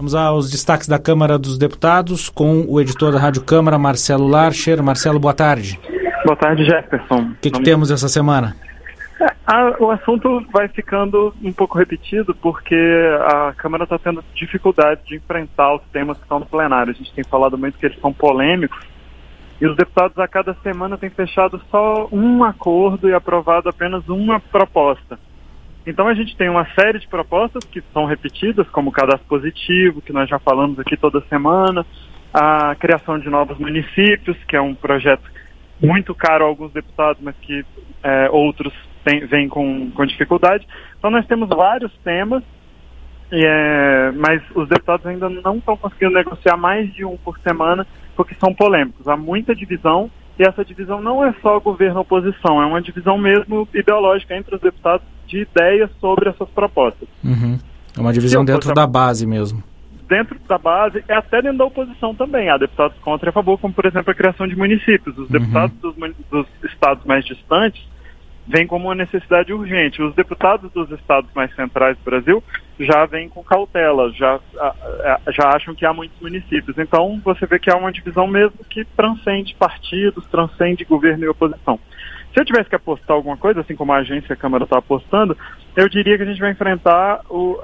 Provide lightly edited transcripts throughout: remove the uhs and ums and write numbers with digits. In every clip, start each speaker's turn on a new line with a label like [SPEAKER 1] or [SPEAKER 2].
[SPEAKER 1] Vamos aos destaques da Câmara dos Deputados com o editor da Rádio Câmara, Marcelo Larcher. Marcelo, boa tarde.
[SPEAKER 2] Boa tarde, Jefferson.
[SPEAKER 1] O que temos essa semana?
[SPEAKER 2] O assunto vai ficando um pouco repetido porque a Câmara está tendo dificuldade de enfrentar os temas que estão no plenário. A gente tem falado muito que eles são polêmicos e os deputados a cada semana têm fechado só um acordo e aprovado apenas uma proposta. Então a gente tem uma série de propostas que são repetidas, como o cadastro positivo, que nós já falamos aqui toda semana, a criação de novos municípios, que é um projeto muito caro a alguns deputados, mas que outros vêm com dificuldade. Então nós temos vários temas, mas os deputados ainda não estão conseguindo negociar mais de um por semana, porque são polêmicos. Há muita divisão, e essa divisão não é só governo-oposição, é uma divisão mesmo ideológica entre os deputados de ideias sobre essas propostas.
[SPEAKER 1] Uhum. É uma divisão dentro da base mesmo. Dentro
[SPEAKER 2] da base, e até dentro da oposição também. Há deputados contra e a favor, como por exemplo a criação de municípios. Os deputados dos estados mais distantes vêm como uma necessidade urgente. Os deputados dos estados mais centrais do Brasil já vêm com cautela, já acham que há muitos municípios. Então você vê que há uma divisão mesmo que transcende partidos, transcende governo e oposição. Se eu tivesse que apostar alguma coisa, assim como a agência a Câmara está apostando, eu diria que a gente vai enfrentar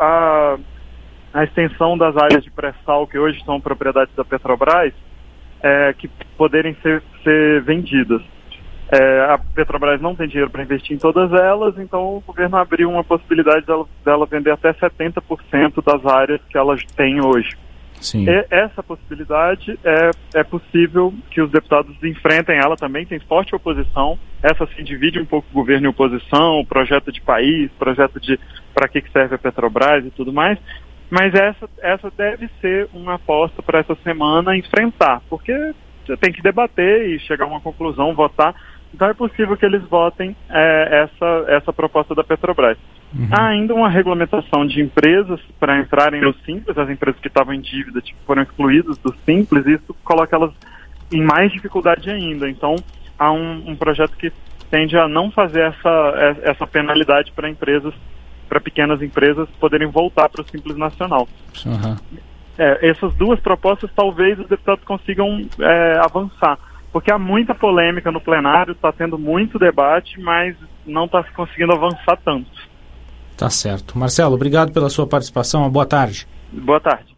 [SPEAKER 2] a extensão das áreas de pré-sal que hoje são propriedades da Petrobras, que poderem ser vendidas. A Petrobras não tem dinheiro para investir em todas elas, então o governo abriu uma possibilidade dela vender até 70% das áreas que elas têm hoje.
[SPEAKER 1] Sim.
[SPEAKER 2] E essa possibilidade é possível que os deputados enfrentem ela também, tem forte oposição. Essa se divide um pouco governo e oposição, projeto de país, projeto de para que serve a Petrobras e tudo mais. Mas essa deve ser uma aposta para essa semana enfrentar, porque você tem que debater e chegar a uma conclusão, votar. Então é possível que eles votem essa proposta da Petrobras.
[SPEAKER 1] Uhum.
[SPEAKER 2] Há ainda uma regulamentação de empresas para entrarem no Simples, as empresas que estavam em dívida foram excluídas do Simples, e isso coloca elas em mais dificuldade ainda. Então há um projeto que tende a não fazer essa penalidade para empresas, para pequenas empresas poderem voltar para o Simples Nacional.
[SPEAKER 1] Uhum.
[SPEAKER 2] Essas duas propostas talvez os deputados consigam avançar, porque há muita polêmica no plenário, está tendo muito debate, mas não está conseguindo avançar tanto.
[SPEAKER 1] Tá certo. Marcelo, obrigado pela sua participação. Boa tarde.
[SPEAKER 2] Boa tarde.